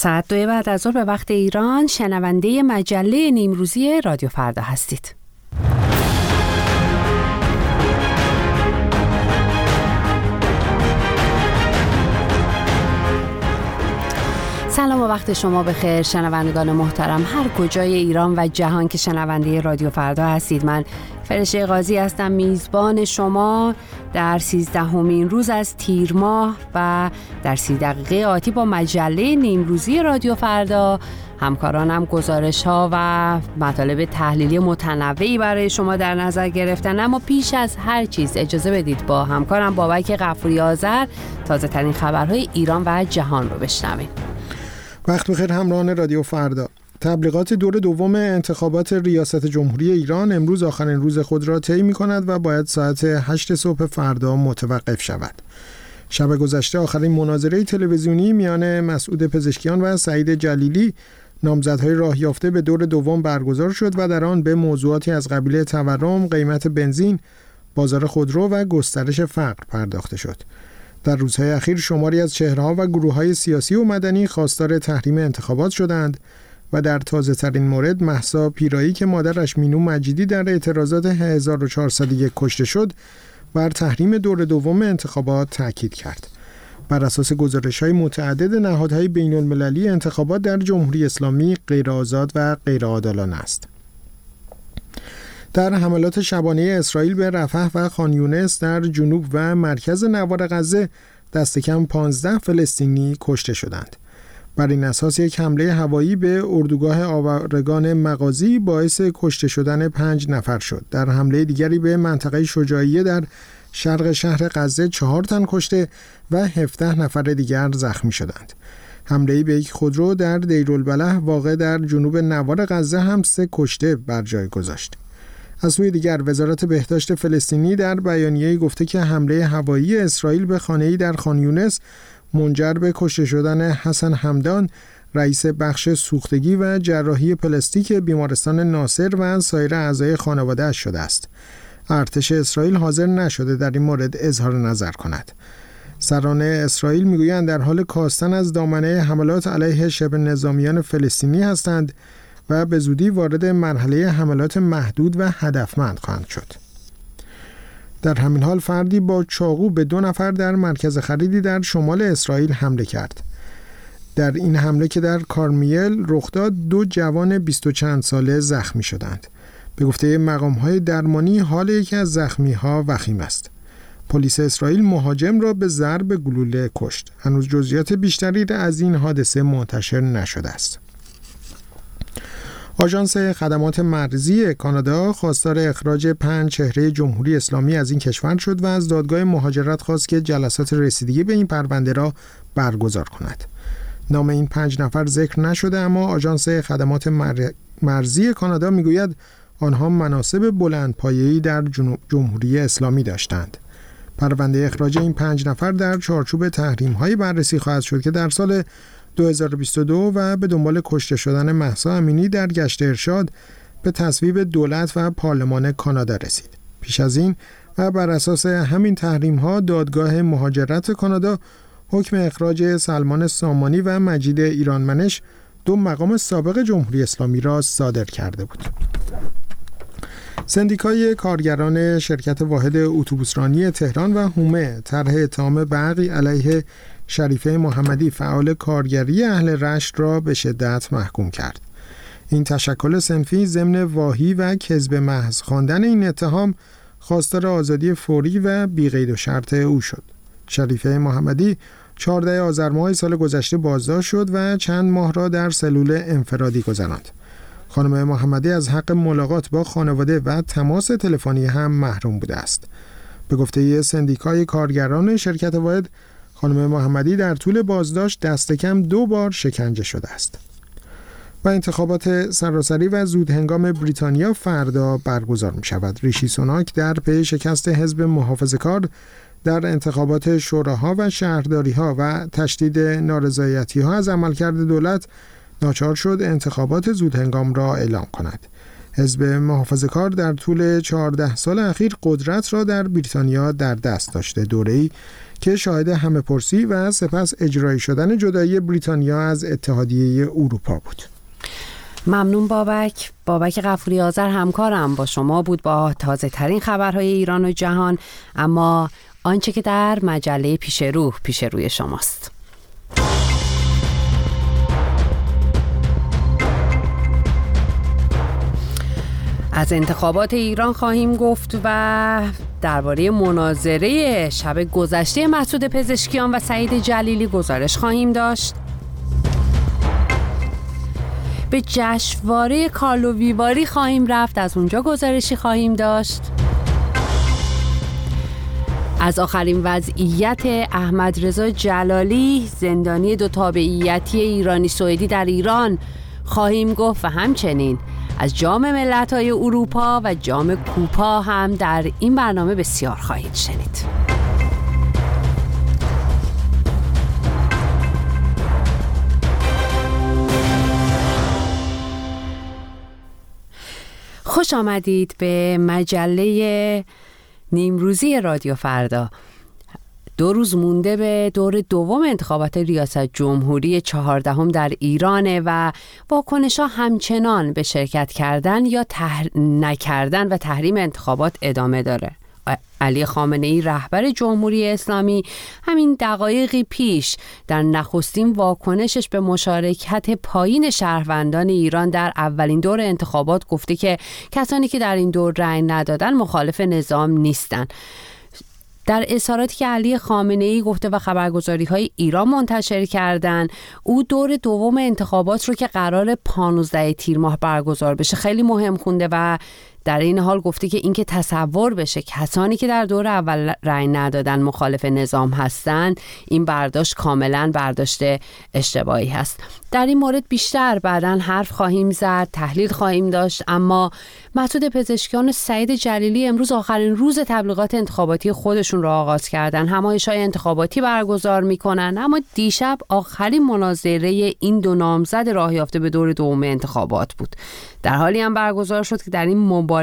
ساعت 2 بعد از ظهر به وقت ایران شنونده مجله نیمروزی رادیو فردا هستید. سلام و وقت شما بخیر شنوندگان محترم هر کجای ایران و جهان که شنونده رادیو فردا هستید. من فرشته قاضی هستم، میزبان شما در 13مین روز از تیر ماه و در 30 دقیقه آتی با مجله نیمروزی رادیو فردا. همکارانم گزارش‌ها و مطالب تحلیلی متنوعی برای شما در نظر گرفتن، اما پیش از هر چیز اجازه بدید با همکارم بابک غفوری آذر تازه ترین خبرهای ایران و جهان رو بشنویم. وقت بخیر همراهان رادیو فردا. تبلیغات دور دوم انتخابات ریاست جمهوری ایران امروز آخرین روز خود را طی می‌کند و باید ساعت 8 صبح فردا متوقف شود. شب گذشته آخرین مناظره تلویزیونی میان مسعود پزشکیان و سعید جلیلی نامزدهای راه یافته به دور دوم برگزار شد و در آن به موضوعاتی از قبیل تورم، قیمت بنزین، بازار خودرو و گسترش فقر پرداخته شد. در روزهای اخیر شماری از چهره‌ها و گروه‌های سیاسی و مدنی خواستار تحریم انتخابات شدند و در تازه‌ترین مورد مهسا پیرایی که مادرش مینو مجیدی در اعتراضات 1401 کشته شد بر تحریم دور دوم انتخابات تاکید کرد. بر اساس گزارش‌های متعدد نهادهای بین‌المللی انتخابات در جمهوری اسلامی غیرآزاد و غیرعادلانه است. در حملات شبانه اسرائیل به رفح و خان یونس در جنوب و مرکز نوار غزه دست کم 15 فلسطینی کشته شدند. بر این اساس یک حمله هوایی به اردوگاه آورگان مغازی باعث کشته شدن 5 نفر شد. در حمله دیگری به منطقه شجاعیه در شرق شهر غزه 4 تن کشته و 17 نفر دیگر زخمی شدند. حمله‌ای به یک خودرو در دیرالبلح واقع در جنوب نوار غزه هم 3 کشته بر جای گذاشت. از سوی دیگر وزارت بهداشت فلسطینی در بیانیه‌ای گفته که حمله هوایی اسرائیل به خانه‌ای در خان یونس منجر به کشته شدن حسن همدان، رئیس بخش سوختگی و جراحی پلاستیک بیمارستان ناصر و سایر اعضای خانواده‌اش شده است. ارتش اسرائیل حاضر نشده در این مورد اظهار نظر کند. سران اسرائیل میگویند در حال کاستن از دامنه حملات علیه شبه نظامیان فلسطینی هستند و به زودی وارد مرحله حملات محدود و هدفمند خواهند شد. در همین حال فردی با چاقو به 2 نفر در مرکز خریدی در شمال اسرائیل حمله کرد. در این حمله که در کارمیل رخ داد 2 جوان 20 و چند ساله زخمی شدند. به گفته مقام‌های درمانی حال یکی از زخمی‌ها وخیم است. پلیس اسرائیل مهاجم را به ضرب گلوله کشت. هنوز جزئیات بیشتری از این حادثه منتشر نشده است. آژانس خدمات مرزی کانادا خواستار اخراج 5 چهره جمهوری اسلامی از این کشور شد و از دادگاه مهاجرت خواست که جلسات رسیدگی به این پرونده را برگزار کند. نام این 5 نفر ذکر نشده، اما آژانس خدمات مرزی کانادا میگوید آنها مناصب بلندپایه‌ای در جمهوری اسلامی داشتند. پرونده اخراج این 5 نفر در چارچوب تحریم‌های بررسی خواهد شد که در سال 2022 و به دنبال کشته شدن مهسا امینی در گشت ارشاد به تصویب دولت و پارلمان کانادا رسید. پیش از این و بر اساس همین تحریم‌ها دادگاه مهاجرت کانادا حکم اخراج سلمان سامانی و مجید ایرانمنش 2 مقام سابق جمهوری اسلامی را صادر کرده بود. سندیکای کارگران شرکت واحد اتوبوسرانی تهران و هومه طرح اتهام برقی علیه شریفه محمدی فعال کارگری اهل رشت را به شدت محکوم کرد. این تشکل صنفی ضمن واهی و کذب محض خواندن این اتهام خواستار آزادی فوری و بی قید و شرط او شد. شریفه محمدی 14 آذر ماه سال گذشته بازداشت شد و چند ماه را در سلول انفرادی گذراند. خانم محمدی از حق ملاقات با خانواده و تماس تلفنی هم محروم بوده است. به گفته سندیکای کارگران شرکت واحد، خانم محمدی در طول بازداشت دست کم 2 بار شکنجه شده است. و انتخابات سراسری و زودهنگام بریتانیا فردا برگزار می شود. ریشی سوناک در پی شکست حزب محافظه‌کار در انتخابات شوراها و شهرداری‌ها و تشدید نارضایتی‌ها از عملکرد دولت ناچار شد انتخابات زودهنگام را اعلام کند. حزب محافظه‌کار در طول 14 سال اخیر قدرت را در بریتانیا در دست داشته، دوره‌ای که شاهد همه‌پرسی و سپس اجرایی شدن جدایی بریتانیا از اتحادیه اروپا بود. ممنون بابک غفوری آذر همکارم با شما بود با تازه ترین خبرهای ایران و جهان، اما آنچه که در مجله پیش روی شماست. از انتخابات ایران خواهیم گفت و درباره مناظره شب گذشته مسعود پزشکیان و سعید جلیلی گزارش خواهیم داشت. به جشنواره کارلو ویواری خواهیم رفت، از اونجا گزارشی خواهیم داشت. از آخرین وضعیت احمد رضا جلالی زندانی 2 تابعیتی ایرانی سوئدی در ایران خواهیم گفت و همچنین از جام ملت‌های اروپا و جام کوپا هم در این برنامه بسیار خواهید شنید. خوش آمدید به مجله نیمروزی رادیو فردا. 2 روز مونده به دور دوم انتخابات ریاست جمهوری 14 در ایرانه و واکنش‌ها همچنان به شرکت کردن یا نکردن و تحریم انتخابات ادامه داره. علی خامنه‌ای رهبر جمهوری اسلامی همین دقایقی پیش در نخستین واکنشش به مشارکت پایین شهروندان ایران در اولین دور انتخابات گفته که کسانی که در این دور رأی ندادن مخالف نظام نیستن. در اظهاراتی که علی خامنه‌ای گفته و خبرگزاری‌های ایران منتشر کردن، او دور دوم انتخابات رو که قرار 15 تیر ماه برگزار بشه خیلی مهم خونده و در این حال گفته که اینکه تصور بشه کسانی که در دور اول رأی ندادن مخالف نظام هستن، این برداشت کاملا برداشت اشتباهی هست. در این مورد بیشتر بعداً حرف خواهیم زد، تحلیل خواهیم داشت، اما مسعود پزشکیان و سعید جلیلی امروز آخرین روز تبلیغات انتخاباتی خودشون رو آغاز کردن. همایش‌های انتخاباتی برگزار میکنن، اما دیشب آخرین مناظره این 2 نامزد راه یافته به دور دوم انتخابات بود. در حالی هم برگزار شد که در این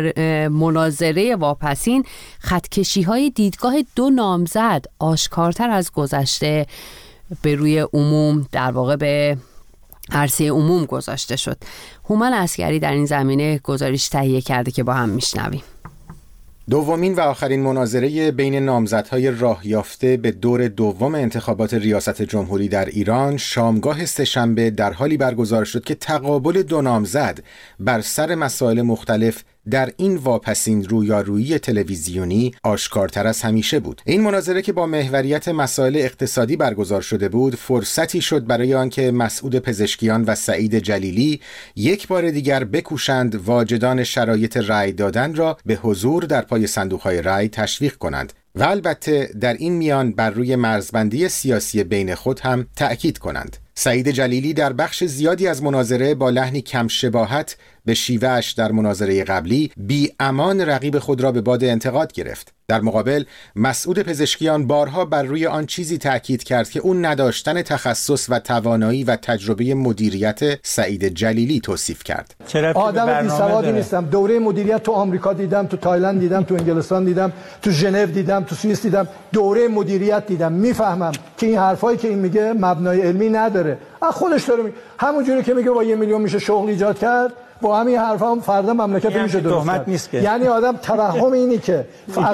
مناظره واپسین خطکشی‌های دیدگاه 2 نامزد آشکارتر از گذشته به روی عموم، در واقع به عرصه عموم گذاشته شد. هومن عسگری در این زمینه گزارش تهیه کرده که با هم میشنویم. دومین و آخرین مناظره بین نامزدهای راه یافته به دور دوم انتخابات ریاست جمهوری در ایران شامگاه سه‌شنبه در حالی برگزار شد که تقابل 2 نامزد بر سر مسائل مختلف در این واپسین رویارویی تلویزیونی آشکارتر از همیشه بود. این مناظره که با محوریت مسائل اقتصادی برگزار شده بود، فرصتی شد برای آنکه مسعود پزشکیان و سعید جلیلی یک بار دیگر بکوشند واجدان شرایط رأی دادن را به حضور در پای صندوق‌های رأی تشویق کنند و البته در این میان بر روی مرزبندی سیاسی بین خود هم تأکید کنند. سعید جلیلی در بخش زیادی از مناظره با لحنی کم شباهت به شیوهش در مناظره قبلی بی امان رقیب خود را به باد انتقاد گرفت. در مقابل مسعود پزشکیان بارها بر روی آن چیزی تأکید کرد که اون نداشتن تخصص و توانایی و تجربه مدیریت سعید جلیلی توصیف کرد. آدم بی‌سوادی نیستم. دوره مدیریت تو آمریکا دیدم، تو تایلند دیدم، تو انگلستان دیدم، تو ژنو دیدم، تو سوئیس دیدم، دوره مدیریت دیدم. میفهمم که این حرفایی که این میگه مبنای علمی نداره. خودش داره میگه. همونجوری که میگه با 1 میلیون میشه شغل ایجاد کرد، با همین حرفا هم فردا مملکت میشه درست کرد. نیست که. یعنی آدم توهم اینی که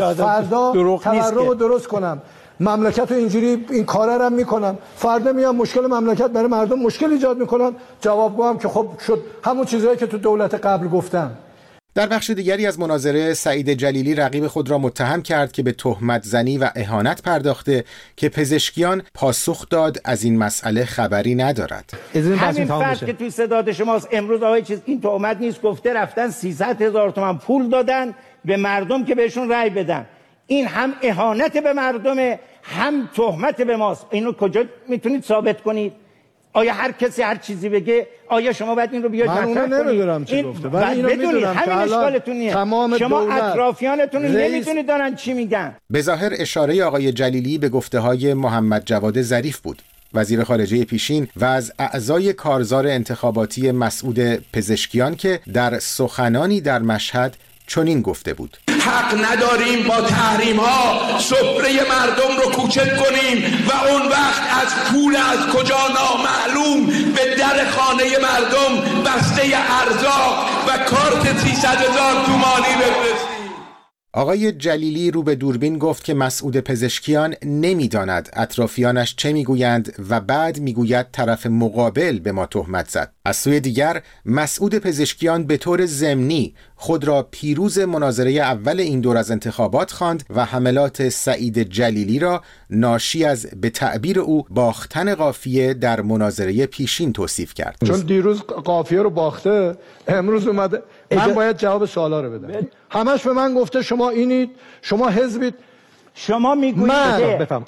فردا تورم رو درست کنم، مملکت رو اینجوری این کارا رو میکنم، فردا میام مشکل مملکت برای مردم مشکل ایجاد میکنم، جوابگوام که خب شد همون چیزایی که تو دولت قبل گفتم. در بخش دیگری از مناظره سعید جلیلی رقیب خود را متهم کرد که به تهمت زنی و اهانت پرداخته که پزشکیان پاسخ داد از این مسئله خبری ندارد. همین فرد که توی صداد شماست امروز آقای چیز این تهمت نیست، گفته رفتن 300,000 تومان پول دادن به مردم که بهشون رأی بدن. این هم اهانت به مردمه هم تهمت به ماست. اینو کجا میتونید ثابت کنید؟ آیا هر کسی هر چیزی بگه آیا شما باید این رو بیاید مطرح کنید؟ من اونو نمیدونم چی گفته، ولی اینو میدونم همین اشکالتون نیه. شما اطرافیانتون نمیتونید دارن چی میگن. به ظاهر اشاره آقای جلیلی به گفته‌های محمد جواد ظریف بود، وزیر خارجه پیشین و از اعضای کارزار انتخاباتی مسعود پزشکیان که در سخنانی در مشهد چنین گفته بود: حق نداریم با تحریم ها سفره مردم رو کوچک کنیم و اون وقت از پول از کجا نامعلوم به در خانه مردم بسته ارزاق و کارت 300,000 تومانی بفرستیم. آقای جلیلی رو به دوربین گفت که مسعود پزشکیان نمیداند اطرافیانش چه میگویند و بعد میگوید طرف مقابل به ما تهمت زد. از سوی دیگر مسعود پزشکیان به طور ضمنی خود را پیروز مناظره اول این دور از انتخابات خواند و حملات سعید جلیلی را ناشی از به تعبیر او باختن قافیه در مناظره پیشین توصیف کرد. چون دیروز قافیه رو باخته، امروز اومده من باید جواب سوالا رو بدم. همش به من گفته شما اینید، شما حزبید، شما میگویید بفهم.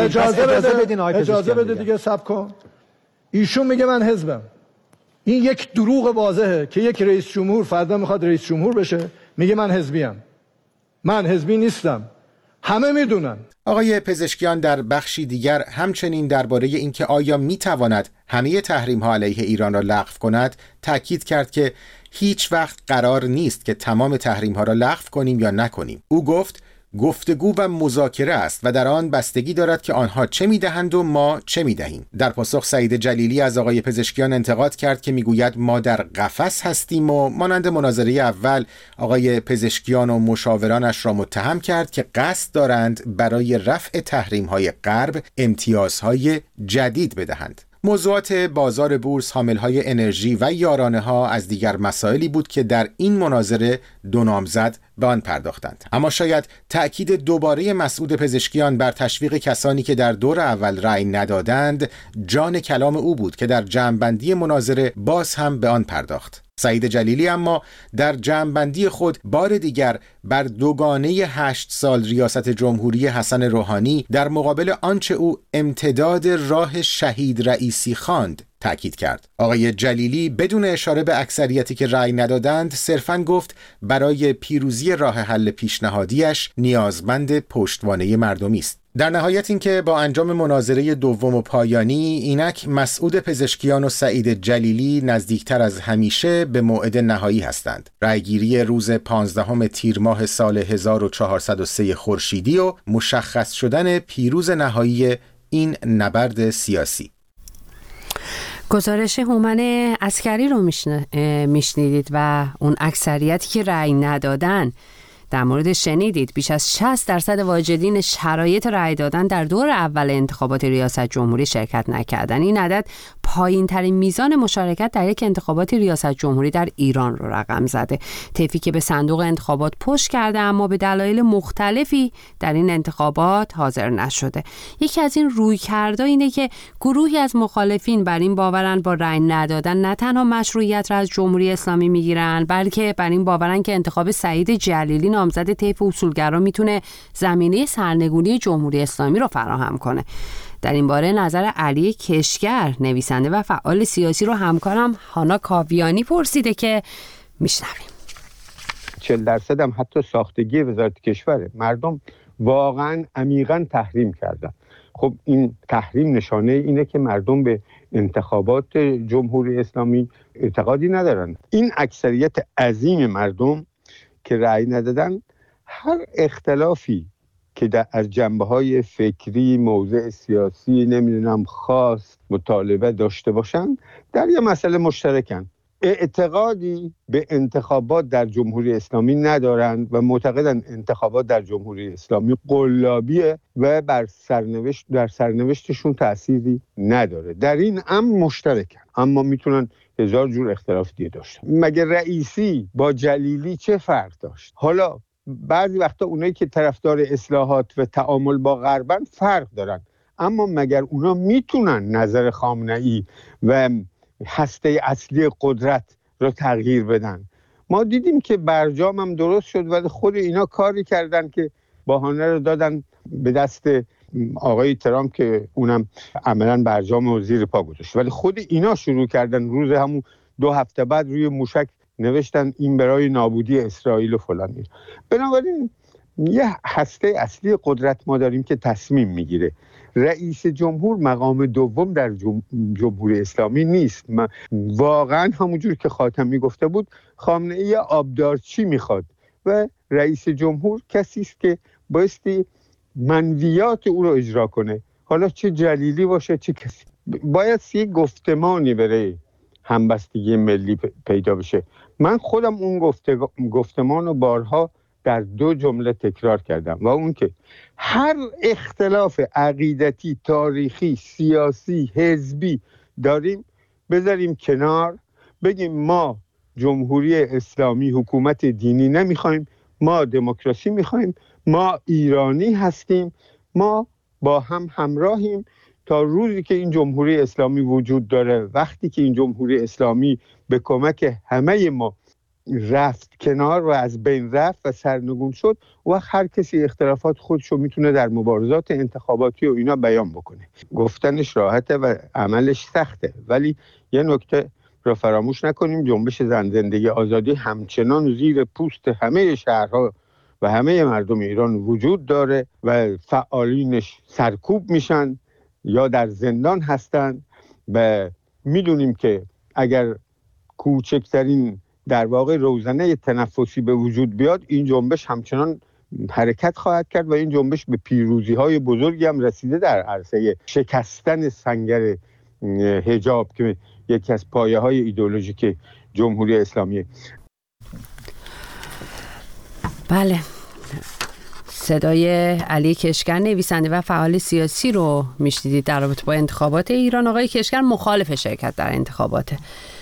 اجازه بده دیگه، صبر کن. ایشون میگه من حزبم. این یک دروغ واضحه که یک رئیس جمهور فردا میخواد رئیس جمهور بشه میگه من حزبیم. من حزبی نیستم. همه میدونن. آقای پزشکیان در بخشی دیگر همچنین درباره اینکه آیا میتواند همه تحریم‌ها علیه ایران را لغو کند تاکید کرد که هیچ وقت قرار نیست که تمام تحریم‌ها را لغو کنیم یا نکنیم. او گفت گفتگو و مذاکره است و در آن بستگی دارد که آنها چه میدهند و ما چه میدهیم. در پاسخ سعید جلیلی از آقای پزشکیان انتقاد کرد که میگوید ما در قفس هستیم و مانند مناظره اول آقای پزشکیان و مشاورانش را متهم کرد که قصد دارند برای رفع تحریم‌های غرب امتیازهای جدید بدهند. موضوعات بازار بورس، حاملهای انرژی و یارانه‌ها از دیگر مسائلی بود که در این مناظره دو نامزد به آن پرداختند. اما شاید تأکید دوباره مسعود پزشکیان بر تشویق کسانی که در دور اول رأی ندادند جان کلام او بود که در جمع‌بندی مناظره باز هم به آن پرداخت. سعید جلیلی اما در جمع‌بندی خود بار دیگر بر دوگانه 8 سال ریاست جمهوری حسن روحانی در مقابل آنچه او امتداد راه شهید رئیسی خواند تأکید کرد. آقای جلیلی بدون اشاره به اکثریتی که رأی ندادند صرفاً گفت برای پیروزی راه حل پیشنهادیش نیازمند پشتوانه مردمی است. در نهایت اینکه با انجام مناظره دوم و پایانی اینک مسعود پزشکیان و سعید جلیلی نزدیکتر از همیشه به موعد نهایی هستند. رأیگیری روز 15 تیر ماه سال 1403 خورشیدی و مشخص شدن پیروز نهایی این نبرد سیاسی. گزارش هومن عسکری رو میشنیدید و اون اکثریتی که رأی ندادن در مورد شنیدید. بیش از 60% واجدین شرایط رأی دادن در دور اول انتخابات ریاست جمهوری شرکت نکردن. این عدد پایین ترین میزان مشارکت در یک انتخابات ریاست جمهوری در ایران رو رقم زده. طیفی که به صندوق انتخابات پشت کرده اما به دلایل مختلفی در این انتخابات حاضر نشده. یکی از این رویکردها اینه که گروهی از مخالفین بر این باورن با رأی ندادن نه تنها مشروعیت را از جمهوری اسلامی میگیرن، بلکه بر این باورن که انتخاب سعید جلیلی نامزد طیف اصولگرا میتونه زمینه سرنگونی جمهوری اسلامی رو فراهم کنه. در این باره نظر علی کشگر نویسنده و فعال سیاسی رو همکارم هانا کاویانی پرسیده که میشنویم. 40% هم حتی ساختگی وزارت کشوره. مردم واقعا عمیقاً تحریم کردن. خب این تحریم نشانه اینه که مردم به انتخابات جمهوری اسلامی اعتقادی ندارن. این اکثریت عظیم مردم که رأی ندادن هر اختلافی که از جنبه‌های فکری، موضع سیاسی، نمیدونم خاص، مطالبه داشته باشن در یه مسئله مشترکن. اعتقادی به انتخابات در جمهوری اسلامی ندارند و معتقدن انتخابات در جمهوری اسلامی قلابیه و در سرنوشتشون تأثیری نداره. در این امر مشترکن، اما میتونن هزار جور اختلاف دیگه داشتن. مگه رئیسی با جلیلی چه فرق داشت؟ حالا بعضی وقتا اونایی که طرفدار اصلاحات و تعامل با غربن فرق دارن، اما مگر اونا میتونن نظر خامنه‌ای و هسته اصلی قدرت رو تغییر بدن؟ ما دیدیم که برجام هم درست شد ولی خود اینا کاری کردن که بهانه رو دادن به دست آقای ترامپ که اونم عملاً برجام رو زیر پا گذاشت، ولی خود اینا شروع کردن روز همون 2 هفته بعد روی موشک نوشتن این برای نابودی اسرائیل و فلان. بنابراین یه هسته اصلی قدرت ما داریم که تصمیم میگیره. رئیس جمهور مقام دوم در جمهوری اسلامی نیست. واقعا همونجور که خاتمی گفته بود خامنه‌ای آبدارچی میخواد و رئیس جمهور کسی است که بایستی منویات او رو اجرا کنه، حالا چه جلیلی باشه چه کسی. باید یه گفتمانی برای همبستگی ملی پیدا بشه. من خودم اون گفتمان رو بارها در 2 جمله تکرار کردم و اون که هر اختلاف عقیدتی، تاریخی، سیاسی، حزبی داریم بذاریم کنار، بگیم ما جمهوری اسلامی حکومت دینی نمیخوایم، ما دموکراسی میخوایم، ما ایرانی هستیم، ما با هم همراهیم تا روزی که این جمهوری اسلامی وجود داره. وقتی که این جمهوری اسلامی به کمک همه ما رفت کنار و از بین رفت و سرنگون شد، و هر کسی اختلافات خودشو میتونه در مبارزات انتخاباتی و اینا بیان بکنه. گفتنش راحته و عملش سخته، ولی یه نکته رو فراموش نکنیم، جنبش زن زندگی آزادی همچنان زیر پوست همه شهرها و همه مردم ایران وجود داره و فعالینش سرکوب میشن یا در زندان هستن و میدونیم که اگر کوچکترین در واقع روزنه تنفسی به وجود بیاد، این جنبش همچنان حرکت خواهد کرد و این جنبش به پیروزی‌های بزرگی هم رسیده در عرصه شکستن سنگر حجاب که یکی از پایه‌های ایدئولوژیک جمهوری اسلامیه. بله، صدای علی کشگر نویسنده و فعال سیاسی رو میشنیدید در رابطه با انتخابات ایران. آقای کشگر مخالف شرکت در انتخاباته.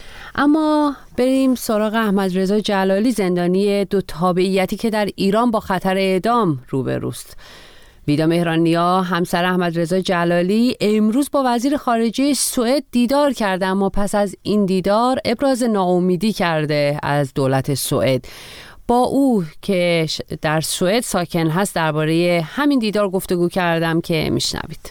اما بریم سراغ احمد رضا جلالی، زندانی 2 تابعیتی که در ایران با خطر اعدام روبروست. ویدا مهرانیا، همسر احمد رضا جلالی، امروز با وزیر خارجه سوئد دیدار کرده، اما پس از این دیدار ابراز ناامیدی کرده از دولت سوئد. با او که در سوئد ساکن هست درباره همین دیدار گفتگو کردم که میشنوید.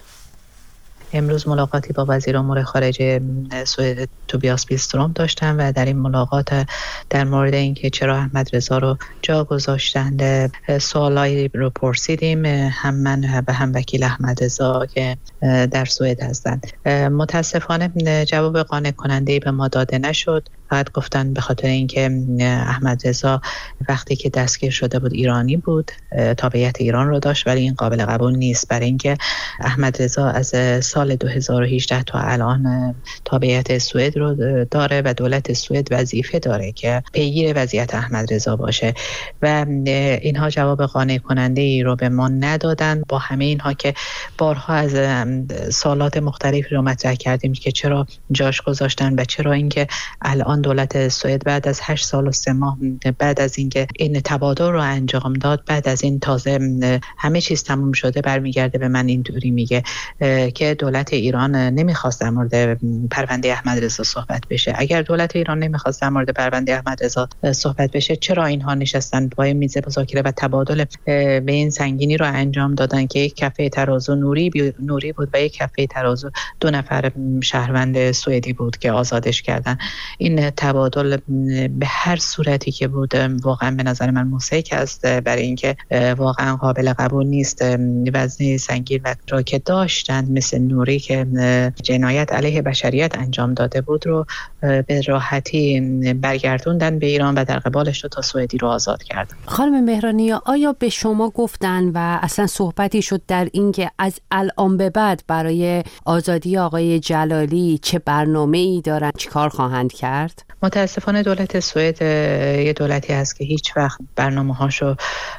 امروز ملاقاتی با وزیر امور خارجه سوئد توبیاس بیلستروم داشتم و در این ملاقات در مورد اینکه چرا احمد رضا رو جا گذاشتند سوالایی رو پرسیدیم، هم من و هم وکیل احمد رضا که در سوئد هستند. متاسفانه جواب قانع کننده‌ای به ما داده نشد. فقط گفتن به خاطر اینکه احمد رضا وقتی که دستگیر شده بود ایرانی بود، تابعیت ایران رو داشت، ولی این قابل قبول نیست، برای اینکه احمد رضا از سال 2018 تا الان تابعیت سوئد رو داره و دولت سوئد وظیفه داره که پیگیر وضعیت احمد رضا باشه و اینها جواب قانع کننده ای رو به ما ندادن. با همه اینها که بارها از سوالات مختلفی رو مطرح کردیم که چرا جاش گذاشتن و چرا اینکه الان دولت سوئد بعد از 8 سال و 3 ماه بعد از اینکه این تبادل رو انجام داد، بعد از این تازه همه چیز تموم شده، برمیگرده به من اینطوری میگه که دولت ایران نمیخواست در مورد پرونده احمد رضا صحبت بشه. اگر دولت ایران نمیخواست در مورد پرونده احمد رضا صحبت بشه، چرا اینها نشستن پای میز مذاکره و تبادل به این سنگینی رو انجام دادن که یک کفه ترازو نوری بود و یک کفه ترازو 2 نفر شهروند سوئدی بود که آزادش کردن. این تبادل به هر صورتی که بود واقعا به نظر من موسیقی است، برای اینکه واقعا قابل قبول نیست. وزنه سنگین را که داشتند مثل نوری که جنایت علیه بشریت انجام داده بود رو به راحتی برگردوندن به ایران و در قبالش 2 تا سوئدی رو آزاد کردن. خانم مهرانیا، آیا به شما گفتن و اصلا صحبتی شد در این که از الان به بعد برای آزادی آقای جلالی چه برنامه‌ای دارن، چیکار خواهند کرد؟ متاسفانه دولت سوئد یه دولتی هست که هیچ وقت برنامه‌هاشو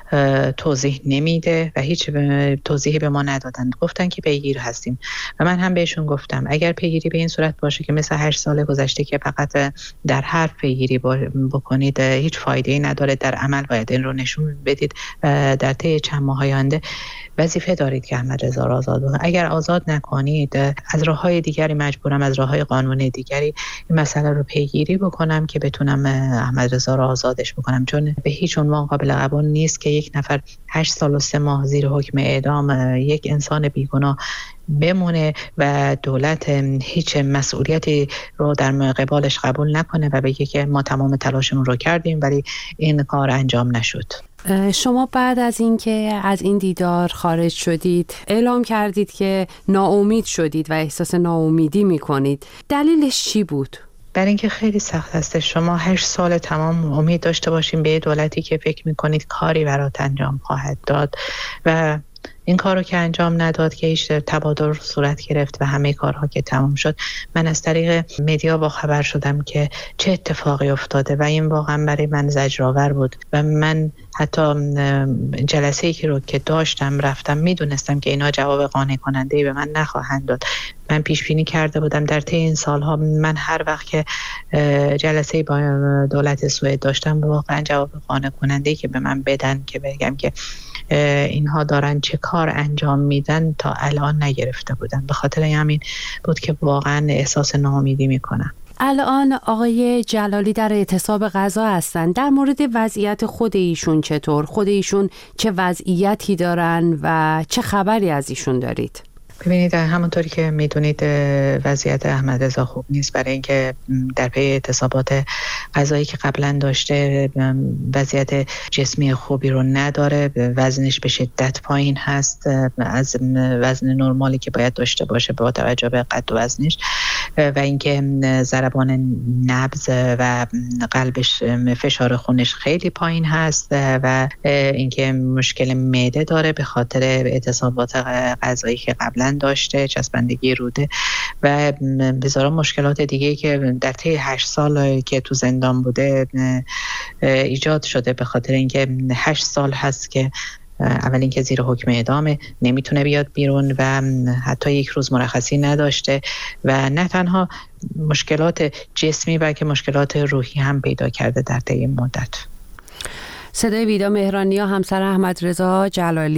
توضیح نمیده و هیچ توضیحی به ما ندادن. گفتن که پیگیر هستیم و من هم بهشون گفتم اگر پیگیری به این صورت باشه که مثل 8 سال گذشته که فقط در حرف پیگیری بکنید هیچ فایده‌ای نداره، در عمل باید این رو نشون بدید و در طی چند ماه آینده وظیفه دارید که احمد رضا را آزاد بکنید. اگر آزاد نکنید از راه‌های دیگری مجبورم، از راه‌های قانونی دیگری این مسئله رو پیگیری بکنم که بتونم احمد رضا را آزادش بکنم، چون به هیچ عنوان قابل قبول نیست که یک نفر 8 سال و 3 ماه زیر حکم اعدام یک انسان بیگناه بمونه و دولت هیچ مسئولیتی رو در قبالش قبول نکنه و بگه که ما تمام تلاشمون رو کردیم ولی این کار انجام نشد. شما بعد از اینکه از این دیدار خارج شدید اعلام کردید که ناامید شدید و احساس ناامیدی میکنید. دلیلش چی بود؟ برای اینکه خیلی سخت هست. شما 8 سال تمام امید داشته باشین به دولتی که فکر میکنید کاری برات انجام خواهد داد و این کارو که انجام نداد، که هیچ تبادل صورت گرفت و همه کارها که تمام شد. من از طریق مدیا با خبر شدم که چه اتفاقی افتاده و این واقعا برای من زجرآور بود و من حتی جلسه‌ای که داشتم رفتم میدونستم که اینا جواب قانع کننده‌ای به من نخواهند داد. من پیش بینی کرده بودم در طی این سالها من هر وقت که جلسه‌ای با دولت سوئد داشتم واقعا جواب قانع کننده‌ای که به من بدن که بگم که اینها دارن چه کار انجام میدن تا الان نگرفته بودن. به خاطر همین بود که واقعا احساس ناامیدی میکنم. الان آقای جلالی در اعتصاب غذا هستن. در مورد وضعیت خود ایشون چطور؟ خود ایشون چه وضعیتی دارن و چه خبری از ایشون دارید؟ ببینید همونطوری که میدونید وضعیت احمد رضا خوب نیست، برای اینکه در پی اعتصابات غذایی که قبلا داشته وضعیت جسمی خوبی رو نداره، وزنش به شدت پایین هست از وزن نرمالی که باید داشته باشه با توجه به قد و وزنش، و اینکه ضربان نبض و قلبش فشار خونش خیلی پایین هست و اینکه مشکل معده داره به خاطر اعتصابات غذایی که قبلا داشته، چسبندگی روده و بسیار مشکلات دیگه‌ای که در طی 8 سال که تو زندان بوده ایجاد شده، به خاطر اینکه 8 سال هست که اول اینکه زیر حکم اعدامه، نمیتونه بیاد بیرون و حتی 1 روز مرخصی نداشته و نه تنها مشکلات جسمی بلکه مشکلات روحی هم پیدا کرده در طی این مدت. صدای ویدا مهرانیا همسر احمد رضا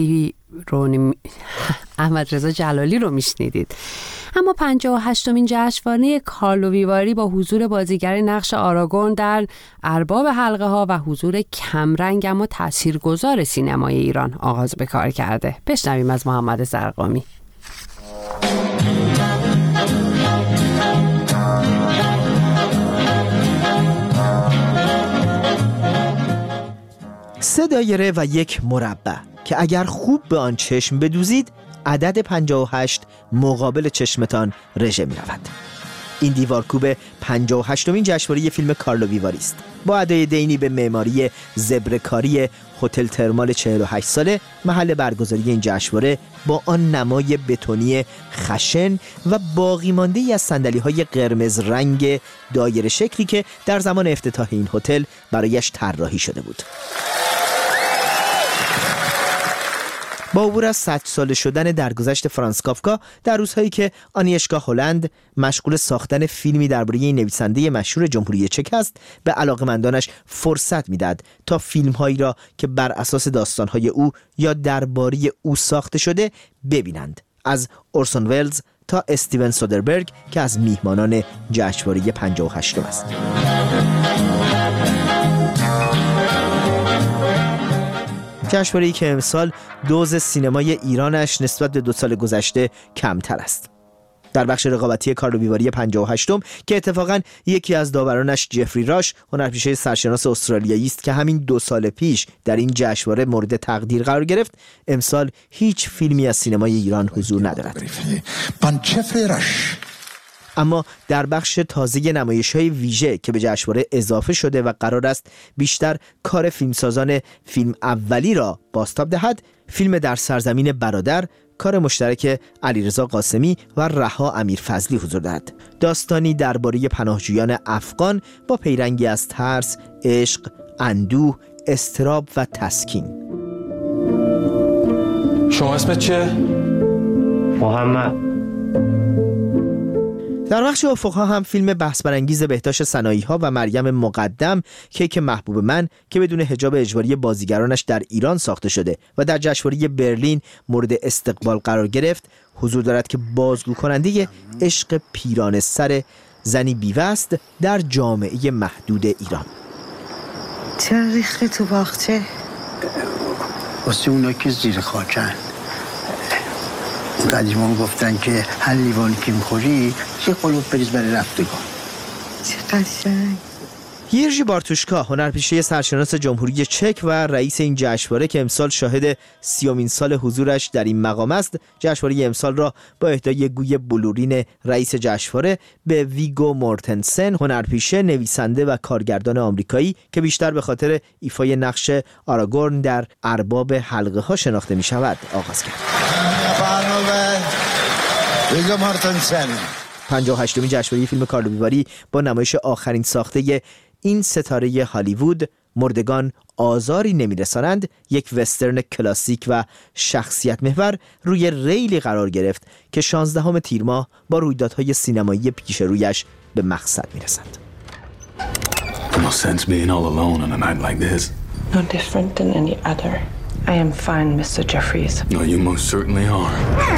جلالی رو میشنیدید. اما 58مین جشنواره کارلو ویواری با حضور بازیگر نقش آراگون در ارباب حلقه ها و حضور کمرنگ اما تاثیرگذار سینمای ایران آغاز به کار کرده. بشنویم از محمد زرقامی. سه دایره و 1 مربع که اگر خوب به آن چشم بدوزید عدد 58 مقابل چشمتان رژه می رود. این دیوارکوب 58مین جشنواره فیلم کارلو ویواری است. با ادای دینی به معماری زبرکاری هتل ترمال 48 ساله محل برگزاری این جشنواره، با آن نمای بتونی خشن و باقی مانده‌ای از صندلی‌های قرمز رنگ دایره شکلی که در زمان افتتاح این هتل برایش طراحی شده بود. با عبور از 100 ساله شدن درگذشت فرانس کافکا در روزهایی که آنیشکا هلند مشغول ساختن فیلمی درباره نویسنده مشهور جمهوری چک است، به علاقه‌مندانش فرصت می‌دهد تا فیلم‌هایی را که بر اساس داستان‌های او یا درباره او ساخته شده ببینند، از اورسون ولز تا استیون سودربرگ که از میهمانان جشنواره 58 است. جشنواره‌ای که امسال دوز سینمای ایرانش نسبت به 2 سال گذشته کمتر است. در بخش رقابتی کارلو ویواری 58م که اتفاقاً یکی از داورانش جفری راش، هنرپیشه سرشناس استرالیایی است که همین 2 سال پیش در این جشنواره مورد تقدیر قرار گرفت، امسال هیچ فیلمی از سینمای ایران حضور ندارد. اما در بخش تازه نمایش‌های ویژه که به جشنواره اضافه شده و قرار است بیشتر کار فیلمسازان فیلم اولی را بازتاب دهد، فیلم در سرزمین برادر، کار مشترک علیرضا قاسمی و رها امیرفضلی حضور دارد. داستانی درباره پناهجویان افغان با پیرنگی از ترس، عشق، اندوه، اضطراب و تسکین. شما اسمت چیه؟ محمد. در بخش افق‌ها هم فیلم بحث برانگیز بهداشت سنایی‌ها و مریم مقدم، کیک محبوب من، که بدون حجاب اجباری بازیگرانش در ایران ساخته شده و در جشنواره برلین مورد استقبال قرار گرفت، حضور دارد که بازگو کننده عشق پیرانه سر زنی بیوه است در جامعه محدود ایران. چرا ریختی تو باغچه؟ واسه اونا که زیر خاکن. قدیمان گفتن که هر لیوانی که میخوری یه قلوب بریز برای رفتگان. چه قشنگ. یرژی بارتوشکا، هنرپیشه سرشناس جمهوری چک و رئیس این جشنواره که امسال شاهد 30مین سال حضورش در این مقام است، جشنواره امسال را با اهدای گوی بلورین رئیس جشنواره به ویگو مورتنسن، هنرپیشه، نویسنده و کارگردان آمریکایی که بیشتر به خاطر ایفای نقش آراگورن در ارباب حلقه ها شناخته می شود، آغاز کرد. ویگو مورتنسن 58مین جشنواره فیلم کارلوویواری با نمایش آخرین ساخته این ستاره هالیوود، مردگان آزاری نمیرسانند، یک وسترن کلاسیک و شخصیت محور روی ریلی قرار گرفت که 16 تیر ماه با رویدادهای سینمایی پیش رویش به مقصد میرسند. No sense being all alone on a night like this. No different than any other. I am fine, Mr. Jeffries. No, you most certainly are.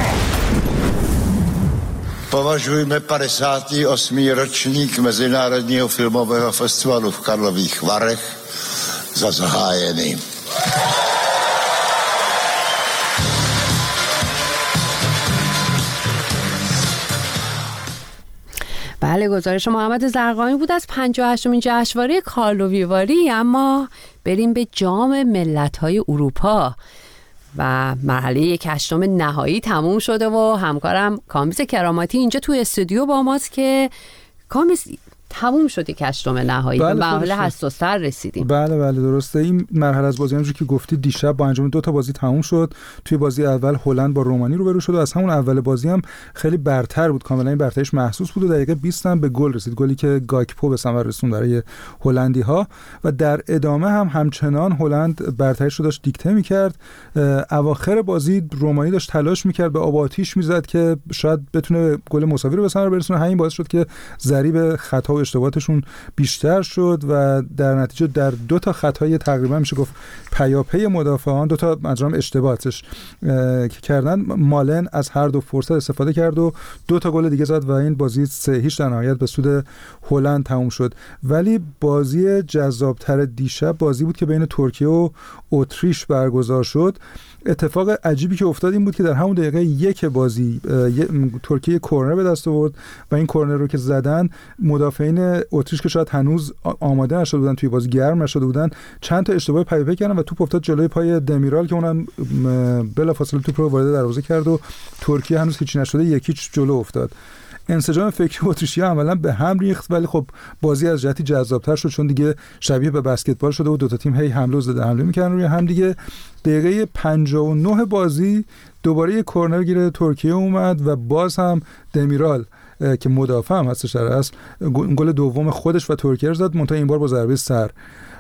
Považujme 58. ročník Mezinárodního filmového festivalu v Karlových Varech za zahájený. بله، گزارش محمد زرقامی بود از 58مین جشنواره کارلوویواری. اما بریم به جام ملت‌های اروپا و مرحله 8 نهایی تموم شده و همکارم کامیز کراماتی اینجا توی استودیو با ماست که کامیز تموم شد 8 نهایی، به مرحله حساس‌تر رسیدیم. بله درسته. این مرحله از بازی همونجوری که گفتی دیشب با انجام 2 بازی تموم شد. توی بازی اول هلند با رومانی روبرو شد و از همون اول بازی هم خیلی برتر بود، کاملا این برتریش محسوس بود و دقیقه 20 هم به گل رسید، گلی که گاکپو به ثمر رسوند برای هلندی‌ها و در ادامه هم همچنان هلند برتریش رو داشت دیکته می‌کرد. اواخر بازی رومانی داشت تلاش می‌کرد، به آب آتیش می‌زد که شاید بتونه گل مساوی رو به ثمر برسونه. همین باعث شد که ضریب خطا اشتباهاتشون بیشتر شد و در نتیجه در 2 خطای تقریبا میشه گفت پیاپی مدافعان، 2 مجرم اشتباهاتش که کردن، مالن از هر 2 فرصت استفاده کرد و 2 گل دیگه زد و این بازی 3-0 در نهایت به سود هلند تموم شد. ولی بازی جذابتر دیشب بازی بود که بین ترکیه و اتریش برگزار شد. اتفاق عجیبی که افتاد این بود که در همون دقیقه 1 بازی ترکیه کورنر به دست آورد و این کورنر رو که زدن، مدافعین اتریش که شاید هنوز آماده نشده بودن، توی بازی گرم نشده بودن، چند تا اشتباه پیاپی کردن و توپ افتاد جلوی پای دمیرال که اونم بلافاصله توپ رو وارد دروازه کرد و ترکیه هنوز هیچی نشده 1-0 جلو افتاد. انسجام فکری اتریشی‌ها عملاً به هم ریخت، ولی خب بازی از جهتی جذاب‌تر شد چون دیگه شبیه به بسکتبال شده و 2 تیم هی حمله و ضد حمله می‌کردن روی هم دیگه. دقیقه 59 بازی دوباره یک کورنر گیر ترکیه اومد و باز هم دمیرال که مدافع هم هستش در اصل گل دوم خودش و ترکیه رو زد، منتها این بار با ضربه سر.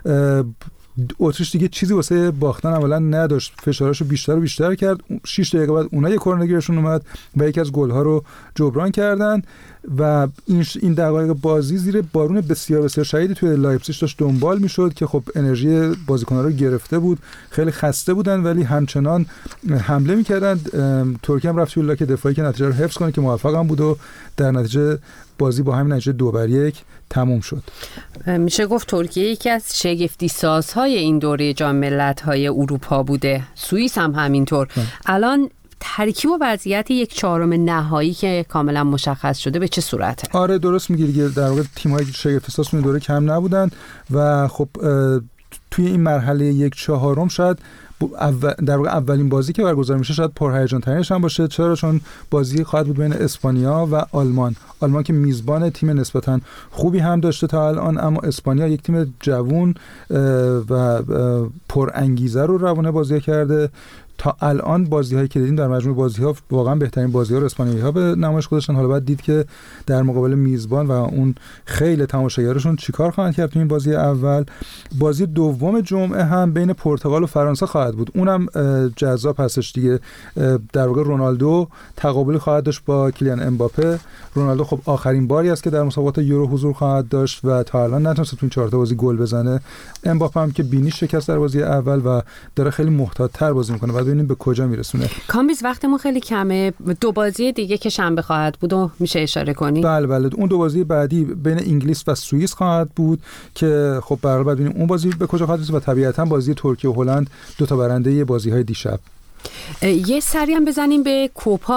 اتریش دیگه چیزی واسه باختن اولا نداشت، فشاراشو بیشتر و بیشتر کرد. 6 دقیقه بعد اونها یک کورنر گیرشون اومد و یکی از گل‌ها رو جبران کردن و این دقایق بازی زیر بارون بسیار بسیار شدیدی توی لایپزیگ داشت دنبال میشد که خب انرژی بازیکن‌ها رو گرفته بود، خیلی خسته بودن ولی همچنان حمله می‌کردن. ترکیه هم رفت توی لاک دفاعی که نتیجه رو حفظ کنه که موفق هم بود و در نتیجه بازی با همین نتیجه 2-1 تموم شد. میشه گفت ترکیه یکی از شگفتی سازهای این دوره جام ملت‌های اروپا بوده، سوئیس هم همینطور. الان ترکیب و وضعیت 1/4 نهایی که کاملا مشخص شده به چه صورته؟ آره درست میگی دیگه، در واقع تیم‌های شگفتی ساز این دوره کم نبودن و خب توی این مرحله 1/4 شاید در واقع اولین بازی که برگزار میشه شاید پرهیجان ترینش هم باشه. چرا؟ چون بازی خواهد بود بین اسپانیا و آلمان که میزبان تیم نسبتا خوبی هم داشته تا الان، اما اسپانیا یک تیم جوون و پر انگیزه رو روانه بازی کرده. تا الان بازی‌هایی که دیدیم در مجموع بازی‌ها واقعا بهترین بازی‌ها رو اسپانیایی‌ها به نمایش گذاشتن. حالا بعد دید که در مقابل میزبان و اون خیلی تماشاگرشون چیکار خواهند کرد. تو این بازی اول، بازی دوم جمعه هم بین پرتغال و فرانسه خواهد بود، اونم جذاب هستش دیگه. در واقع رونالدو تقابلی خواهد داشت با کیلیان امباپه. رونالدو خب آخرین باری است که در مسابقات یورو حضور خواهد داشت و تا الان نتونسته تو این 4 بازی گل بزنه. امباپه هم که بینی شکست در بازی اول و داره خیلی محتاط‌تر بازی می‌کنه، بعد ببینیم به کجا میرسونه. کامبیز وقتمون خیلی کمه، 2 بازی دیگه که شنبه خواهد بود و میشه اشاره کنی؟ بله اون 2 بازی بعدی بین انگلیس و سوئیس خواهد بود که خب برای بعد ببینیم اون بازی به کجا خواهد رسید و طبیعتاً بازی ترکیه و هلند 2 برنده بازی‌های دیشب. یه سری هم بزنیم به کوپا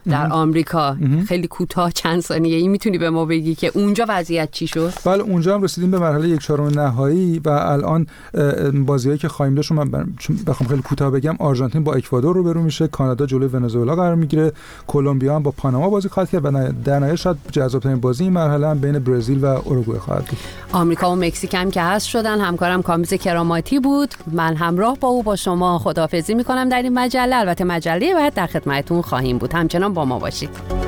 در آمریکا. خیلی کوتاه چند ثانیه ای میتونی به ما بگی که اونجا وضعیت چی شد؟ بله اونجا هم رسیدیم به مرحله 1/4 نهایی و الان بازیایی که خواهیم داشت من بخوام خیلی کوتاه بگم، آرژانتین با اکوادور روبرو میشه، کانادا جلوی ونزوئلا قرار میگیره، کلمبیا هم با پاناما بازی خواهد کرد و در نهایت شاید جذاب‌ترین بازی این مرحله هم بین برزیل و اروگوئه خواهد بود. آمریکا و مکزیک هم که هست شدن. همکارم کامیز کراماتی بود. من همراه با او با شما خداحافظی میکنم در این مجله. البته مجله بعد در خدمتتون خواهیم بود. همچنان با ما باشید.